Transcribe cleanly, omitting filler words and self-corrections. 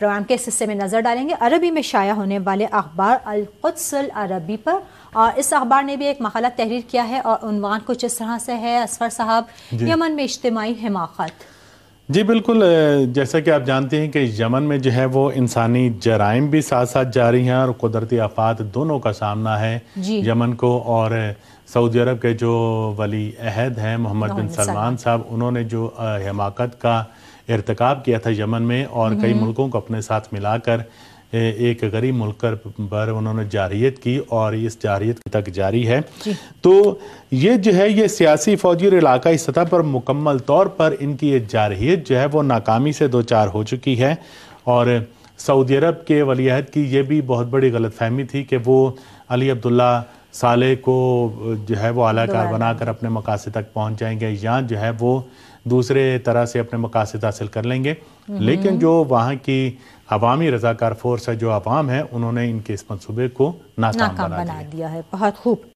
Programme کے اس حصے میں نظر ڈالیں گے عربی میں شائع ہونے والے اخبار القدس العربی پر، اور اس اخبار نے بھی ایک مقالہ تحریر کیا ہے اور عنوان کچھ اس طرح سے ہے اسفر صاحب، یمن میں اجتماعی حماقت۔ جی بالکل، جیسا کہ آپ جانتے ہیں کہ یمن میں جو ہے وہ انسانی جرائم بھی ساتھ ساتھ جاری ہیں اور قدرتی آفات دونوں کا سامنا ہے یمن کو، اور سعودی عرب کے جو ولی عہد ہیں محمد بن سلمان صاحب، انہوں نے جو حماقت کا ارتکاب کیا تھا یمن میں اور کئی ملکوں کو اپنے ساتھ ملا کر ایک غریب ملک پر انہوں نے جارحیت کی اور اس جارحیت تک جاری ہے۔ تو یہ جو ہے یہ سیاسی، فوجی اور علاقائی سطح پر مکمل طور پر ان کی یہ جارحیت جو ہے وہ ناکامی سے دوچار ہو چکی ہے، اور سعودی عرب کے ولی عہد کی یہ بھی بہت بڑی غلط فہمی تھی کہ وہ علی عبداللہ صالح کو جو ہے وہ اعلی کار بنا کر اپنے مقاصد تک پہنچ جائیں گے یا جو ہے وہ دوسرے طرح سے اپنے مقاصد حاصل کر لیں گے، لیکن جو وہاں کی عوامی رضاکار فورس ہے، جو عوام ہے، انہوں نے ان کے اس منصوبے کو ناکام بنا دیا ہے۔ بہت خوب۔